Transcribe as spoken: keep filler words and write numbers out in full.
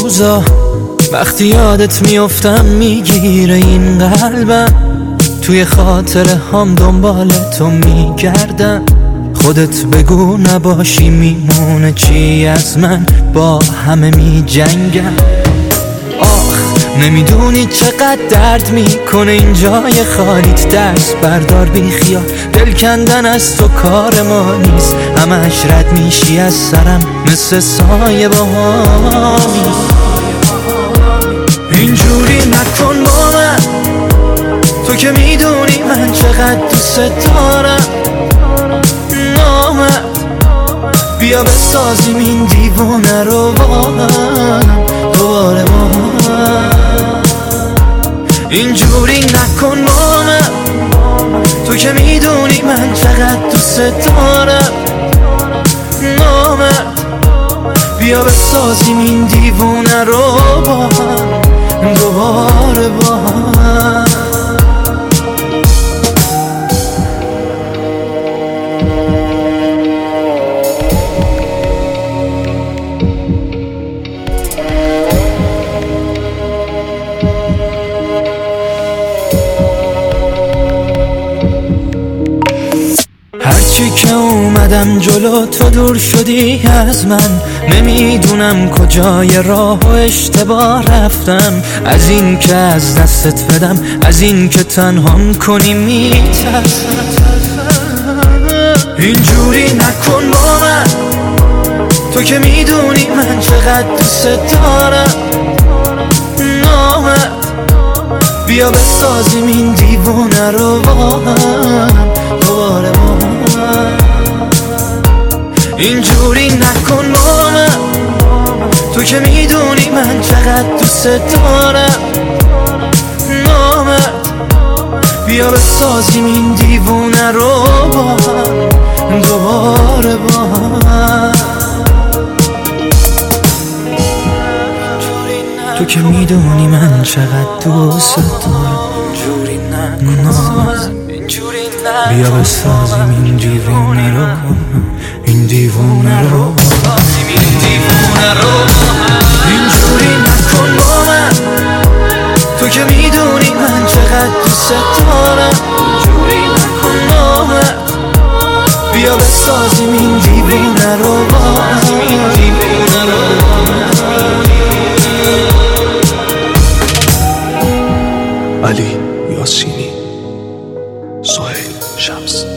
روزا وقتی یادت میافتم میگیره این قلبم، توی خاطره هم دنبال تو میگردم. خودت بگو نباشی میمونه چی از من، با همه میجنگم. آخ نمیدونی چقدر درد میکنه این جای خالیت، دست بردار بی خیال، دل کندن از تو کار ما نیست. همش رد میشی از سرم مثل سایه بهامی. اینجوری نکن با من، تو که میدونی من چقدر دوست دارم. نامد بیا بسازیم این دیوونه رو با هم دوباره با هم. اینجوری نکن با من، تو که میدونی من چقدر دوست دارم. نامد بیا بسازیم این دیوونه رو با هم دوباره با هم. هرچی که اومدم جلو تو دور شدی از من، نمیدونم کجای راه و اشتباه رفتم. از این که از دستت بدم، از این که تنهام کنی میترسم. اینجوری نکن با من، تو که میدونی من چقدر دوست دارم. نامد بیا بسازیم این دیوونه رو با هم دوباره با هم. اینجوری نکن با من، تو که میدونی من چقدر دوست دارم. نامد بیا بسازیم این دیوونه رو با هم دوباره با هم. تو که میدونی من چقدر دوست دارم. بیا بسازیم این دیوونه رو، این دیوونه رو، این دیوونه رو. اینجوری نکن با من، تو که میدونی من چقدر دوست دارم. نامد بیا بسازیم این دیوونه رو با هم. علی یاسینی، سهیل شمس.